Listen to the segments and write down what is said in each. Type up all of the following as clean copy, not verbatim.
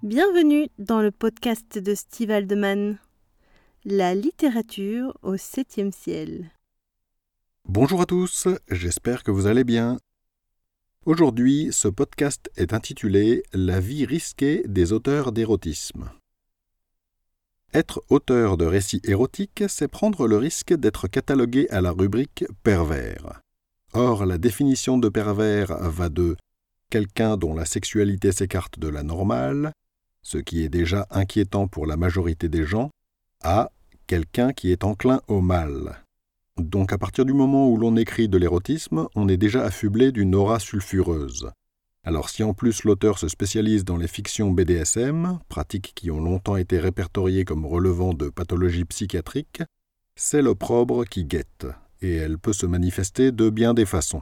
Bienvenue dans le podcast de Steve Haldeman, la littérature au 7e ciel. Bonjour à tous, j'espère que vous allez bien. Aujourd'hui, ce podcast est intitulé « La vie risquée des auteurs d'érotisme ». Être auteur de récits érotiques, c'est prendre le risque d'être catalogué à la rubrique « pervers ». Or, la définition de pervers va de « quelqu'un dont la sexualité s'écarte de la normale », ce qui est déjà inquiétant pour la majorité des gens, à « quelqu'un qui est enclin au mal ». Donc à partir du moment où l'on écrit de l'érotisme, on est déjà affublé d'une aura sulfureuse. Alors si en plus l'auteur se spécialise dans les fictions BDSM, pratiques qui ont longtemps été répertoriées comme relevant de pathologies psychiatriques, c'est l'opprobre qui guette, et elle peut se manifester de bien des façons.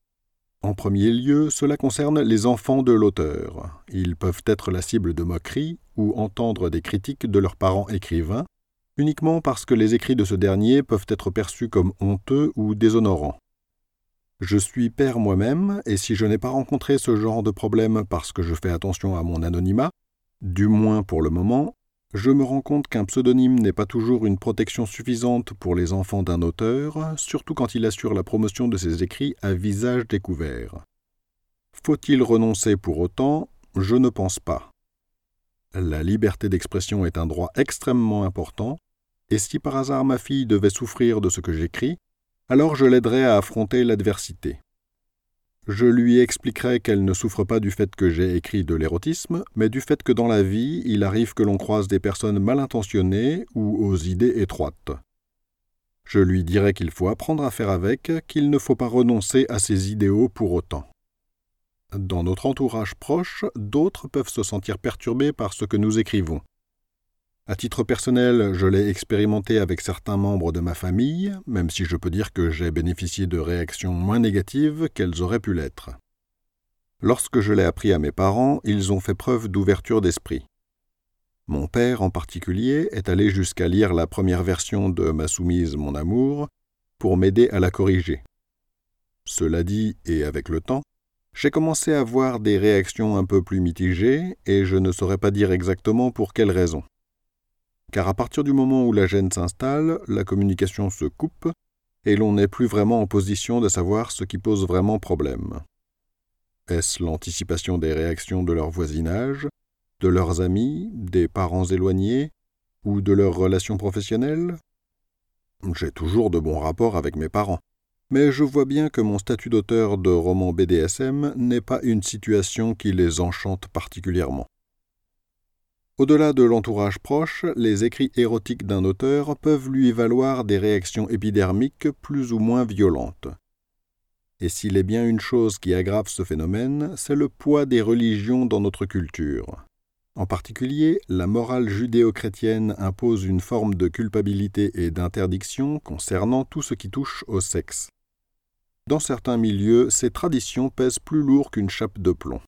En premier lieu, cela concerne les enfants de l'auteur. Ils peuvent être la cible de moqueries ou entendre des critiques de leurs parents écrivains, uniquement parce que les écrits de ce dernier peuvent être perçus comme honteux ou déshonorants. Je suis père moi-même, et si je n'ai pas rencontré ce genre de problème parce que je fais attention à mon anonymat, du moins pour le moment, je me rends compte qu'un pseudonyme n'est pas toujours une protection suffisante pour les enfants d'un auteur, surtout quand il assure la promotion de ses écrits à visage découvert. Faut-il renoncer pour autant ? Je ne pense pas. La liberté d'expression est un droit extrêmement important, et si par hasard ma fille devait souffrir de ce que j'écris, alors je l'aiderais à affronter l'adversité. Je lui expliquerai qu'elle ne souffre pas du fait que j'ai écrit de l'érotisme, mais du fait que dans la vie, il arrive que l'on croise des personnes mal intentionnées ou aux idées étroites. Je lui dirai qu'il faut apprendre à faire avec, qu'il ne faut pas renoncer à ses idéaux pour autant. Dans notre entourage proche, d'autres peuvent se sentir perturbés par ce que nous écrivons. À titre personnel, je l'ai expérimenté avec certains membres de ma famille, même si je peux dire que j'ai bénéficié de réactions moins négatives qu'elles auraient pu l'être. Lorsque je l'ai appris à mes parents, ils ont fait preuve d'ouverture d'esprit. Mon père, en particulier, est allé jusqu'à lire la première version de Ma soumise, mon amour, pour m'aider à la corriger. Cela dit, et avec le temps, j'ai commencé à voir des réactions un peu plus mitigées, et je ne saurais pas dire exactement pour quelles raisons. Car à partir du moment où la gêne s'installe, la communication se coupe et l'on n'est plus vraiment en position de savoir ce qui pose vraiment problème. Est-ce l'anticipation des réactions de leur voisinage, de leurs amis, des parents éloignés ou de leurs relations professionnelles ? J'ai toujours de bons rapports avec mes parents, mais je vois bien que mon statut d'auteur de romans BDSM n'est pas une situation qui les enchante particulièrement. Au-delà de l'entourage proche, les écrits érotiques d'un auteur peuvent lui valoir des réactions épidermiques plus ou moins violentes. Et s'il est bien une chose qui aggrave ce phénomène, c'est le poids des religions dans notre culture. En particulier, la morale judéo-chrétienne impose une forme de culpabilité et d'interdiction concernant tout ce qui touche au sexe. Dans certains milieux, ces traditions pèsent plus lourd qu'une chape de plomb.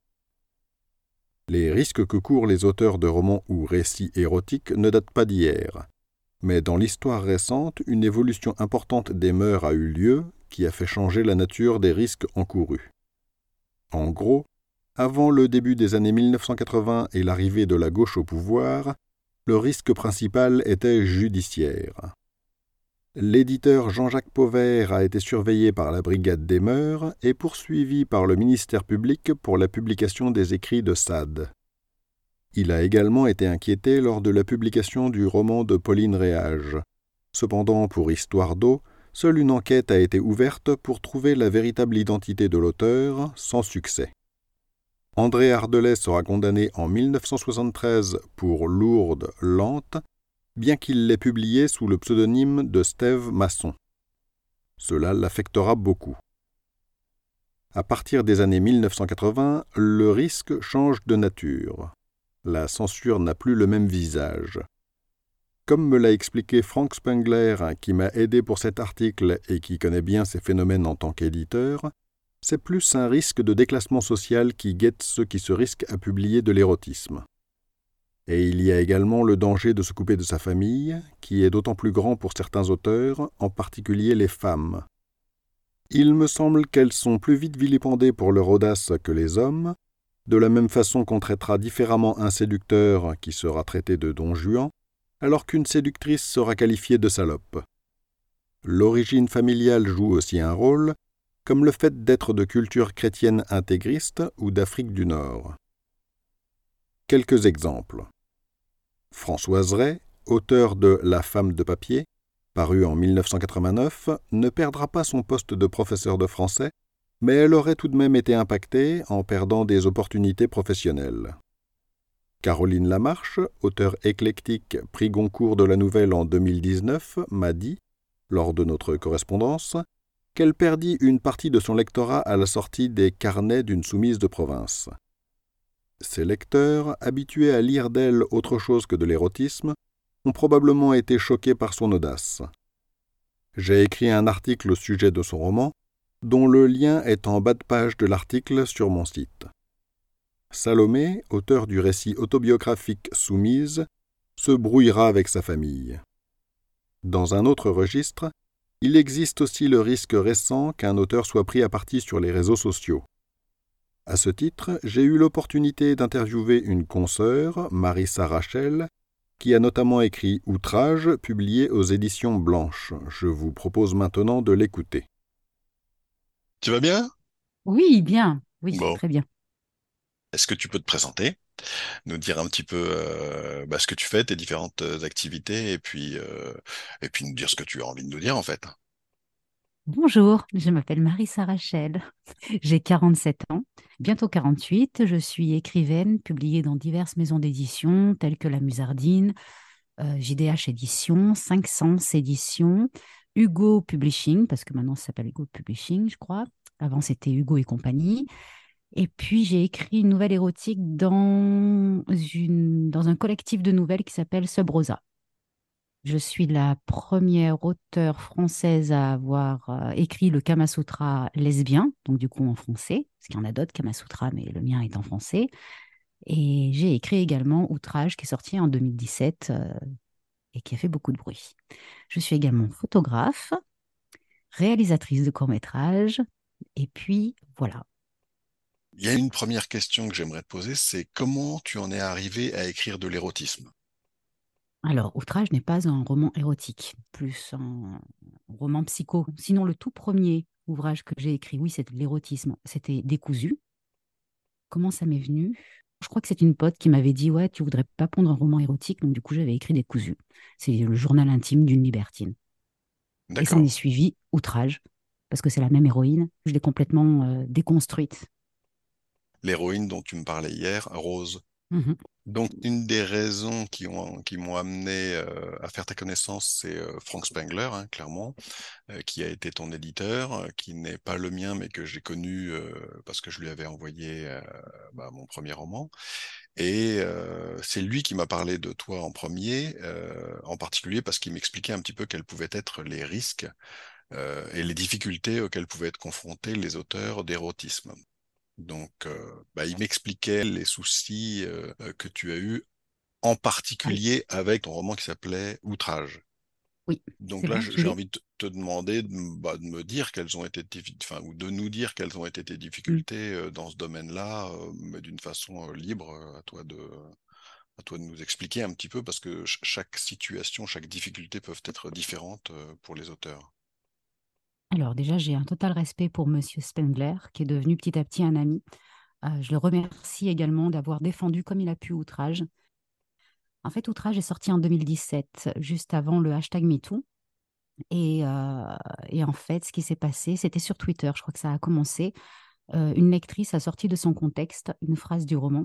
Les risques que courent les auteurs de romans ou récits érotiques ne datent pas d'hier. Mais dans l'histoire récente, une évolution importante des mœurs a eu lieu qui a fait changer la nature des risques encourus. En gros, avant le début des années 1980 et l'arrivée de la gauche au pouvoir, le risque principal était judiciaire. L'éditeur Jean-Jacques Pauvert a été surveillé par la Brigade des mœurs et poursuivi par le ministère public pour la publication des écrits de Sade. Il a également été inquiété lors de la publication du roman de Pauline Réage. Cependant, pour Histoire d'eau, seule une enquête a été ouverte pour trouver la véritable identité de l'auteur, sans succès. André Ardelais sera condamné en 1973 pour Lourdes, lente, bien qu'il l'ait publié sous le pseudonyme de Steve Masson. Cela l'affectera beaucoup. À partir des années 1980, le risque change de nature. La censure n'a plus le même visage. Comme me l'a expliqué Frank Spengler, qui m'a aidé pour cet article et qui connaît bien ces phénomènes en tant qu'éditeur, c'est plus un risque de déclassement social qui guette ceux qui se risquent à publier de l'érotisme. Et il y a également le danger de se couper de sa famille, qui est d'autant plus grand pour certains auteurs, en particulier les femmes. Il me semble qu'elles sont plus vite vilipendées pour leur audace que les hommes, De la même façon qu'on traitera différemment un séducteur qui sera traité de Don Juan, alors qu'une séductrice sera qualifiée de salope. L'origine familiale joue aussi un rôle, comme le fait d'être de culture chrétienne intégriste ou d'Afrique du Nord. Quelques exemples. Françoise Ray, auteur de La femme de papier, paru en 1989, ne perdra pas son poste de professeur de français, mais elle aurait tout de même été impactée en perdant des opportunités professionnelles. Caroline Lamarche, auteure éclectique, prix Goncourt de la Nouvelle en 2019, m'a dit, lors de notre correspondance, qu'elle perdit une partie de son lectorat à la sortie des carnets d'une soumise de province. Ses lecteurs, habitués à lire d'elle autre chose que de l'érotisme, ont probablement été choqués par son audace. J'ai écrit un article au sujet de son roman, dont le lien est en bas de page de l'article sur mon site. Salomé, auteur du récit autobiographique Soumise, se brouillera avec sa famille. Dans un autre registre, il existe aussi le risque récent qu'un auteur soit pris à partie sur les réseaux sociaux. À ce titre, j'ai eu l'opportunité d'interviewer une consoeur, Marissa Rachel, qui a notamment écrit Outrage, publié aux éditions Blanches. Je vous propose maintenant de l'écouter. Tu vas bien? Oui, bien. Oui, Bon. très bien. Est-ce que tu peux te présenter, nous dire un petit peu ce que tu fais, tes différentes activités, et puis nous dire ce que tu as envie de nous dire en fait. Bonjour, je m'appelle Marissa Rachel. J'ai 47 ans, bientôt 48. Je suis écrivaine, publiée dans diverses maisons d'édition telles que La Musardine, JDH Éditions, 5 Sens Éditions, Hugo Publishing, parce que maintenant ça s'appelle Hugo Publishing, je crois. Avant, c'était Hugo et compagnie. Et puis, j'ai écrit une nouvelle érotique dans un collectif de nouvelles qui s'appelle Sub Rosa. Je suis la première auteure française à avoir écrit le Kama Sutra lesbien, donc du coup en français, parce qu'il y en a d'autres Kama Sutra, mais le mien est en français. Et j'ai écrit également Outrage, qui est sorti en 2017 et qui a fait beaucoup de bruit. Je suis également photographe, réalisatrice de courts-métrages, et puis voilà. Il y a une première question que j'aimerais te poser, c'est comment tu en es arrivé à écrire de l'érotisme? Alors, Outrage n'est pas un roman érotique, plus un roman psycho. Sinon, le tout premier ouvrage que j'ai écrit, oui, c'était de l'érotisme, c'était Décousu. Comment ça m'est venu? Je crois que c'est une pote qui m'avait dit, ouais, tu voudrais pas pondre un roman érotique, donc du coup, j'avais écrit Décousu. C'est le journal intime d'une libertine. Et s'en est D'accord. suivi Outrage, parce que c'est la même héroïne. Je l'ai complètement déconstruite. L'héroïne dont tu me parlais hier, Rose. Mhm. Donc, une des raisons qui m'ont amené à faire ta connaissance, c'est Frank Spengler, hein, clairement, qui a été ton éditeur, qui n'est pas le mien, mais que j'ai connu parce que je lui avais envoyé mon premier roman. Et c'est lui qui m'a parlé de toi en premier, en particulier parce qu'il m'expliquait un petit peu quels pouvaient être les risques et les difficultés auxquelles pouvaient être confrontés les auteurs d'érotisme. Donc, il m'expliquait les soucis que tu as eus, en Ah, particulier avec ton roman qui s'appelait Outrage. oui, Donc c'est là, vrai, je j'ai l'ai. envie de te demander de me dire quelles ont été ou de nous dire quelles ont été tes Mm. difficultés dans ce domaine-là, mais d'une façon libre, à toi de nous expliquer un petit peu, parce que chaque situation, chaque difficulté peuvent être différentes pour les auteurs. Alors déjà, j'ai un total respect pour Monsieur Spengler, qui est devenu petit à petit un ami. Je le remercie également d'avoir défendu comme il a pu Outrage. En fait, Outrage est sorti en 2017, juste avant le hashtag MeToo. Et en fait, ce qui s'est passé, c'était sur Twitter, je crois que ça a commencé. Une lectrice a sorti de son contexte une phrase du roman.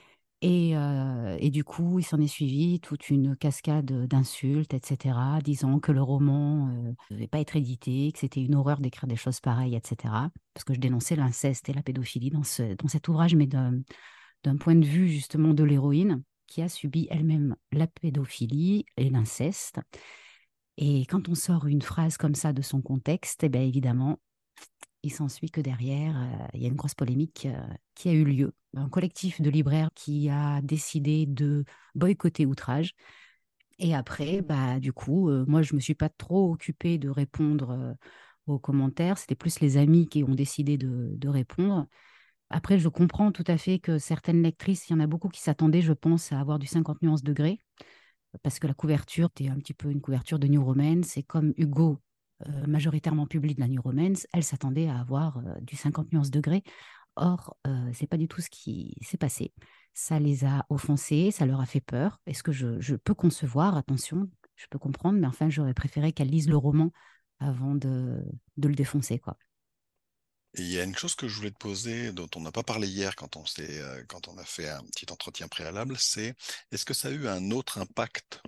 Et du coup, il s'en est suivi toute une cascade d'insultes, etc., disant que le roman ne devait pas être édité, que c'était une horreur d'écrire des choses pareilles, etc. Parce que je dénonçais l'inceste et la pédophilie dans cet ouvrage, mais d'un point de vue justement de l'héroïne qui a subi elle-même la pédophilie et l'inceste. Et quand on sort une phrase comme ça de son contexte, eh bien évidemment, il s'ensuit que derrière, il y a une grosse polémique qui a eu lieu. Un collectif de libraires qui a décidé de boycotter Outrage. Et après, du coup, moi, je ne me suis pas trop occupée de répondre aux commentaires. C'était plus les amis qui ont décidé de répondre. Après, je comprends tout à fait que certaines lectrices, il y en a beaucoup qui s'attendaient, je pense, à avoir du 50 nuances degrés, parce que la couverture était un petit peu une couverture de New Romance, et comme Hugo, majoritairement publie de la New Romance, elle s'attendait à avoir du 50 nuances degrés. Or, c'est pas du tout ce qui s'est passé. Ça les a offensés, ça leur a fait peur. Est-ce que je peux concevoir, attention, je peux comprendre, mais enfin, j'aurais préféré qu'elles lisent le roman avant de le défoncer, quoi. Et il y a une chose que je voulais te poser, dont on n'a pas parlé hier quand on a fait un petit entretien préalable, c'est est-ce que ça a eu un autre impact,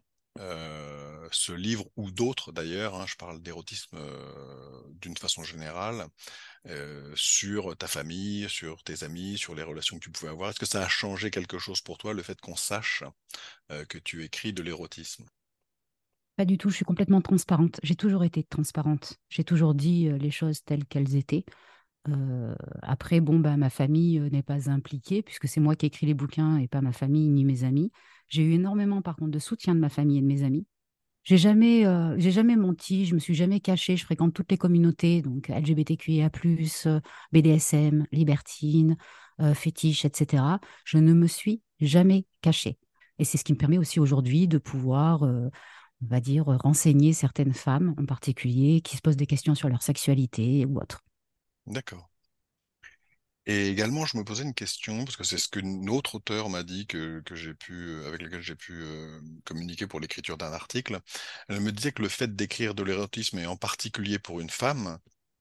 ce livre ou d'autres d'ailleurs, hein, je parle d'érotisme d'une façon générale, sur ta famille, sur tes amis, sur les relations que tu pouvais avoir. Est-ce que ça a changé quelque chose pour toi, le fait qu'on sache que tu écris de l'érotisme? Pas du tout, je suis complètement transparente. J'ai toujours été transparente. J'ai toujours dit les choses telles qu'elles étaient. Après, bon, bah, ma famille n'est pas impliquée puisque c'est moi qui écris les bouquins et pas ma famille ni mes amis. J'ai eu énormément, par contre, de soutien de ma famille et de mes amis. J'ai jamais menti, je me suis jamais cachée. Je fréquente toutes les communautés, donc LGBTQIA+, BDSM, libertine, fétiche, etc. Je ne me suis jamais cachée. Et c'est ce qui me permet aussi aujourd'hui de pouvoir, on va dire, renseigner certaines femmes en particulier qui se posent des questions sur leur sexualité ou autre. D'accord. Et également, je me posais une question, parce que c'est ce qu'une autre auteure m'a dit que j'ai pu, avec lequel j'ai pu communiquer pour l'écriture d'un article. Elle me disait que le fait d'écrire de l'érotisme, et en particulier pour une femme,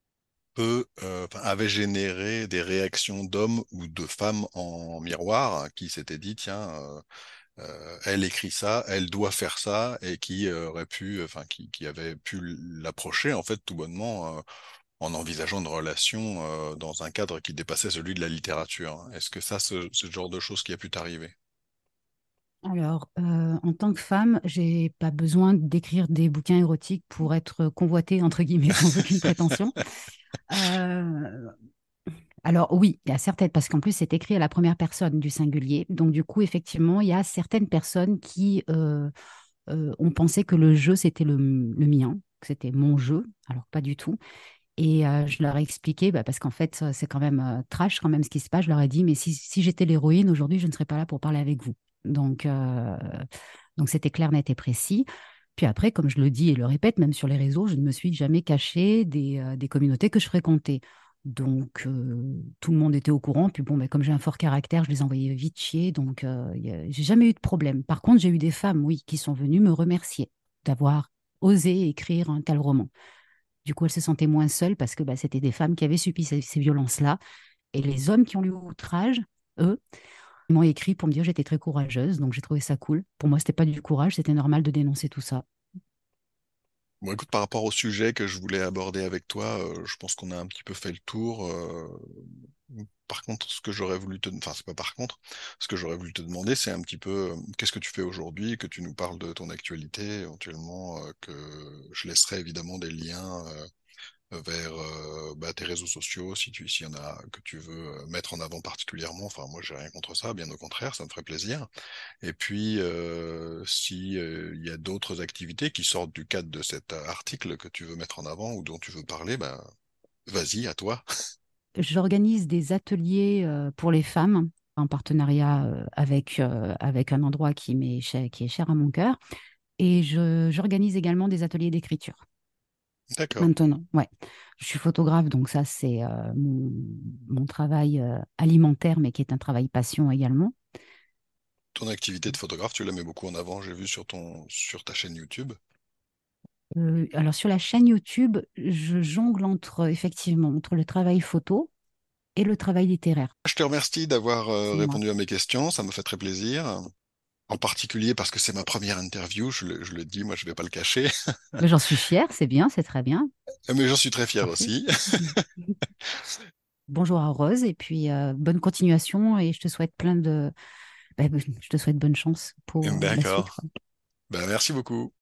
avait généré des réactions d'hommes ou de femmes en miroir, hein, qui s'étaient dit, tiens, elle écrit ça, elle doit faire ça, et qui aurait pu, qui avait pu l'approcher en fait tout bonnement. En envisageant une relation dans un cadre qui dépassait celui de la littérature. Est-ce que ça, c'est le genre de choses qui a pu t'arriver? Alors, en tant que femme, j'ai pas besoin d'écrire des bouquins érotiques pour être convoitée, entre guillemets, sans aucune prétention. Euh, alors oui, il y a certaines, parce qu'en plus c'est écrit à la première personne du singulier. Donc du coup, effectivement, il y a certaines personnes qui ont pensé que le jeu, c'était le mien, que c'était mon jeu, alors pas du tout. Et je leur ai expliqué, bah, parce qu'en fait, c'est quand même trash quand même ce qui se passe. Je leur ai dit, mais si j'étais l'héroïne, aujourd'hui, je ne serais pas là pour parler avec vous. Donc, donc c'était clair, net et précis. Puis après, comme je le dis et le répète, même sur les réseaux, je ne me suis jamais cachée des communautés que je fréquentais. Donc, tout le monde était au courant. Puis bon, bah, comme j'ai un fort caractère, je les envoyais vite chier. Donc, j'ai jamais eu de problème. Par contre, j'ai eu des femmes, oui, qui sont venues me remercier d'avoir osé écrire un tel roman. Du coup, elles se sentaient moins seules parce que bah, c'était des femmes qui avaient subi ces violences-là. Et les hommes qui ont eu outrage, eux, ils m'ont écrit pour me dire que j'étais très courageuse. Donc, j'ai trouvé ça cool. Pour moi, c'était pas du courage, c'était normal de dénoncer tout ça. Bon, écoute, par rapport au sujet que je voulais aborder avec toi, je pense qu'on a un petit peu fait le tour. Par contre, ce que j'aurais voulu enfin, c'est pas par contre, ce que j'aurais voulu te demander, c'est un petit peu, qu'est-ce que tu fais aujourd'hui, que tu nous parles de ton actualité, éventuellement, que je laisserai évidemment des liens, vers tes réseaux sociaux, si s'il y en a que tu veux mettre en avant particulièrement. Enfin, moi, j'ai rien contre ça, bien au contraire, ça me ferait plaisir. Et puis, si il y a d'autres activités qui sortent du cadre de cet article que tu veux mettre en avant ou dont tu veux parler, bah, vas-y, à toi. J'organise des ateliers pour les femmes en partenariat avec un endroit qui est cher à mon cœur. Et j'organise également des ateliers d'écriture. D'accord. Maintenant, ouais. Je suis photographe, donc ça, c'est mon travail alimentaire, mais qui est un travail passion également. Ton activité de photographe, tu la mets beaucoup en avant, j'ai vu sur ta chaîne YouTube. Alors, sur la chaîne YouTube, je jongle effectivement, entre le travail photo et le travail littéraire. Je te remercie d'avoir C'est moi. répondu à mes questions, ça me fait très plaisir. En particulier parce que c'est ma première interview, je le dis, moi je vais pas le cacher, Mais j'en suis fière, c'est bien, c'est très bien. mais j'en suis très fier Parfait. aussi. Bonjour à Rose, et puis bonne continuation, et je te souhaite je te souhaite bonne chance pour la suite, D'accord. quoi. Ben, merci beaucoup.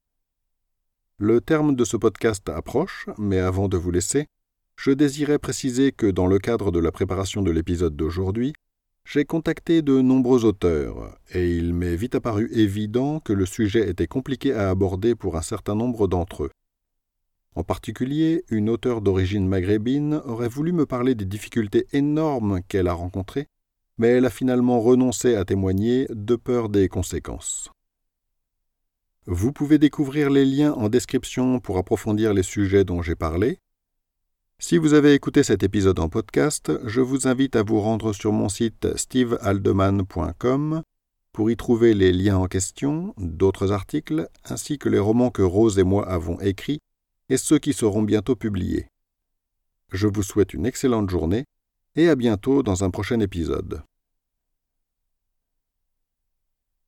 Le terme de ce podcast approche, mais avant de vous laisser, je désirais préciser que dans le cadre de la préparation de l'épisode d'aujourd'hui, j'ai contacté de nombreux auteurs, et il m'est vite apparu évident que le sujet était compliqué à aborder pour un certain nombre d'entre eux. En particulier, une auteure d'origine maghrébine aurait voulu me parler des difficultés énormes qu'elle a rencontrées, mais elle a finalement renoncé à témoigner de peur des conséquences. Vous pouvez découvrir les liens en description pour approfondir les sujets dont j'ai parlé. Si vous avez écouté cet épisode en podcast, je vous invite à vous rendre sur mon site stevehaldeman.com pour y trouver les liens en question, d'autres articles, ainsi que les romans que Rose et moi avons écrits et ceux qui seront bientôt publiés. Je vous souhaite une excellente journée et à bientôt dans un prochain épisode.